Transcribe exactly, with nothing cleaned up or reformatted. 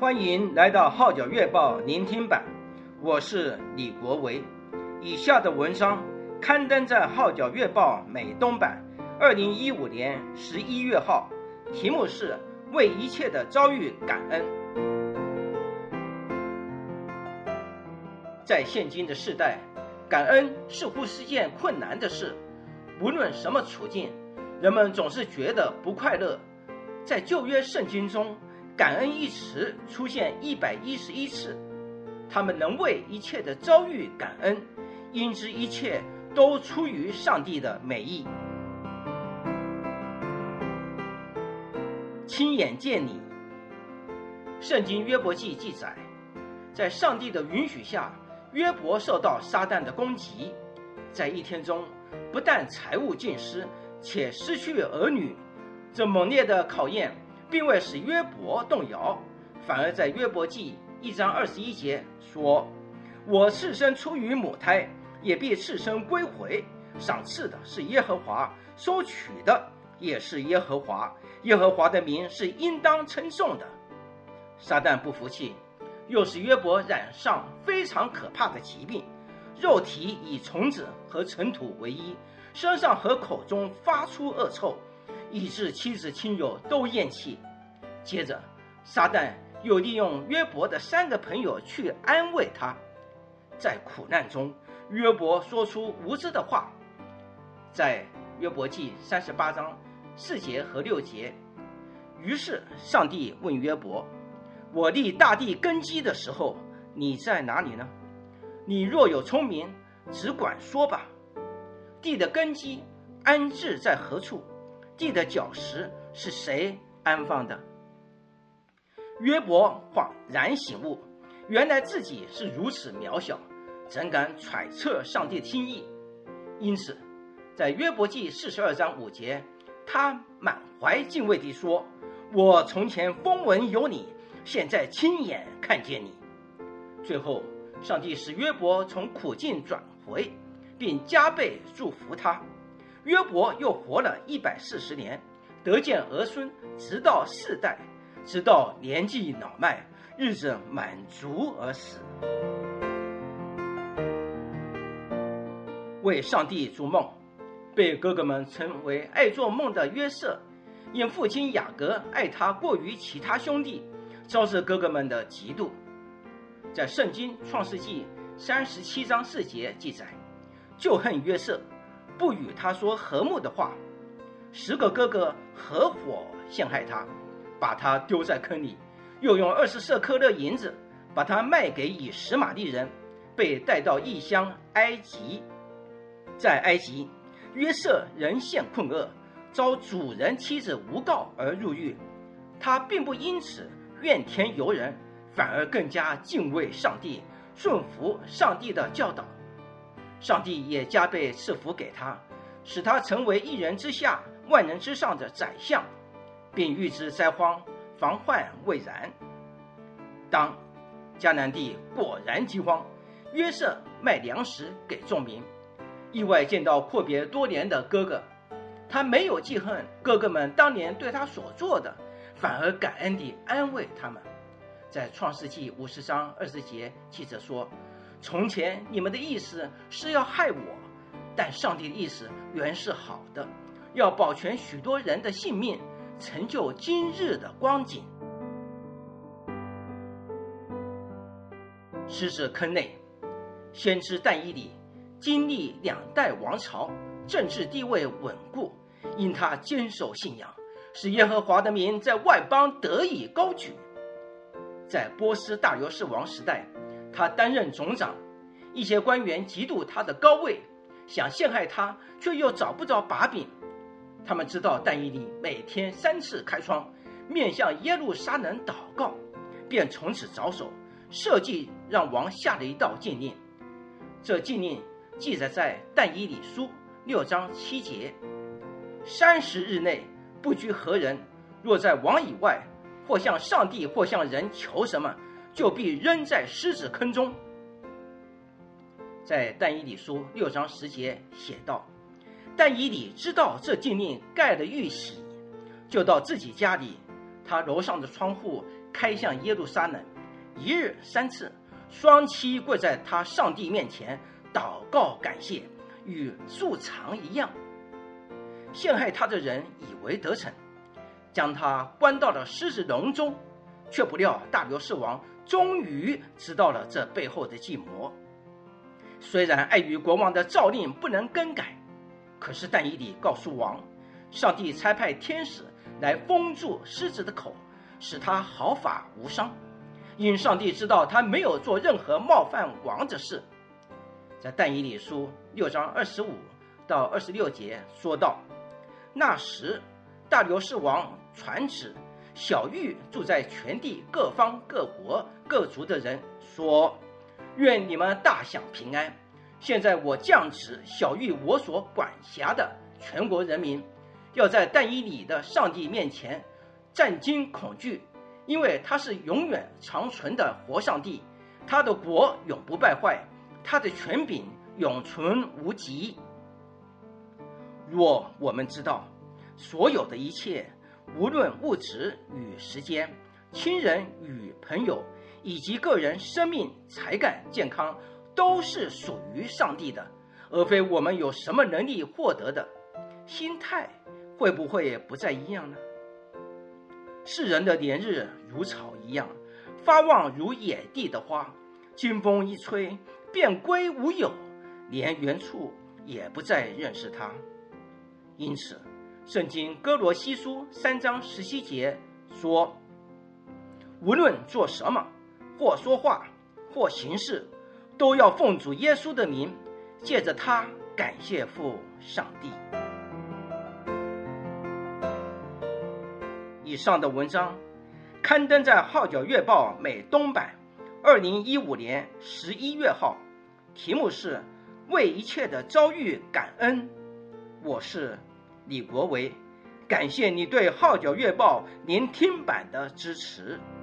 欢迎来到《号角月报》聆听版，我是李国维。以下的文章刊登在《号角月报》美东版二零一五年十一月号，题目是“为一切的遭遇感恩”。在现今的世代，感恩似乎是件困难的事。无论什么处境，人们总是觉得不快乐。在旧约圣经中，感恩一词出现一百一十一次，他们能为一切的遭遇感恩，因之一切都出于上帝的美意。亲眼见你。圣经约伯记记载，在上帝的允许下，约伯受到撒旦的攻击，在一天中不但财物尽失，且失去儿女。这猛烈的考验并未使约伯动摇，反而在约伯记一章二十一节说：我赤身出于母胎，也必赤身归回，赏赐的是耶和华，收取的也是耶和华，耶和华的名是应当称颂的。撒旦不服气，又使约伯染上非常可怕的疾病，肉体以虫子和尘土为衣，身上和口中发出恶臭，以致妻子亲友都厌弃。接着撒旦又利用约伯的三个朋友去安慰他。在苦难中，约伯说出无知的话。在约伯记三十八章四节和六节，于是上帝问约伯：我立大地根基的时候，你在哪里呢？你若有聪明，只管说吧。地的根基安置在何处？地的脚石是谁安放的？约伯恍然醒悟，原来自己是如此渺小，怎敢揣测上帝的心意？因此在约伯记四十二章五节，他满怀敬畏地说：我从前风闻有你，现在亲眼看见你。最后上帝使约伯从苦境转回，并加倍祝福他。约伯又活了一百四十年，得见儿孙，直到四代，直到年纪老迈，日子满足而死。为上帝筑梦，被哥哥们称为爱做梦的约瑟，因父亲雅各爱他过于其他兄弟，招致哥哥们的嫉妒。在圣经创世纪三十七章四节记载，就恨约瑟，不与他说和睦的话。十个哥哥合伙陷害他，把他丢在坑里，又用二十舍客勒银子把他卖给以实玛利人，被带到异乡埃及。在埃及，约瑟仍陷困厄，遭主人妻子诬告而入狱。他并不因此怨天尤人，反而更加敬畏上帝，顺服上帝的教导。上帝也加倍赐福给他，使他成为一人之下万人之上的宰相，并预知灾荒，防患未然。当迦南地果然饥荒，约瑟卖粮食给众民，意外见到阔别多年的哥哥，他没有记恨哥哥们当年对他所做的，反而感恩地安慰他们。在创世纪五十章二十节，记着说：从前你们的意思是要害我，但上帝的意思原是好的，要保全许多人的性命，成就今日的光景。狮子坑内，先知但以理经历两代王朝，政治地位稳固，因他坚守信仰，使耶和华的名在外邦得以高举。在波斯大流士王时代，他担任总长，一些官员嫉妒他的高位，想陷害他，却又找不着把柄。他们知道但以理每天三次开窗，面向耶路撒冷祷告，便从此着手设计让王下了一道禁令。这禁令记载在但以理书六章七节：三十日内不拘何人，若在王以外，或向上帝或向人求什么，就必扔在狮子坑中。在但以理书六章十节写道：但以理知道这禁令盖了玉玺，就到自己家里，他楼上的窗户开向耶路撒冷，一日三次，双膝跪在他上帝面前祷告感谢，与素常一样。陷害他的人以为得逞，将他关到了狮子笼中，却不料大流士王终于知道了这背后的计谋。虽然碍于国王的诏令不能更改，可是但以理告诉王，上帝差派天使来封住狮子的口，使他毫发无伤，因上帝知道他没有做任何冒犯王的事。在但以理书六章二十五到二十六节说道，那时大流士王传旨，小玉住在全地各方各国各族的人说，愿你们大享平安。现在我降旨小玉我所管辖的全国人民，要在但以理的上帝面前战惊恐惧，因为他是永远长存的活上帝，他的国永不败坏，他的权柄永存无极。若我们知道所有的一切，无论物质与时间，亲人与朋友，以及个人生命、才干、健康，都是属于上帝的，而非我们有什么能力获得的，心态会不会不再一样呢？世人的年日如草一样，发旺如野地的花，经风一吹便归无有，连原处也不再认识它。因此圣经哥罗西书三章十七节说，无论做什么，或说话，或行事，都要奉主耶稣的名，借着他感谢父上帝。以上的文章刊登在号角月报美东版二零一五年十一月号，题目是为一切的遭遇感恩。我是李国维，感谢你对号角月报聆听版的支持。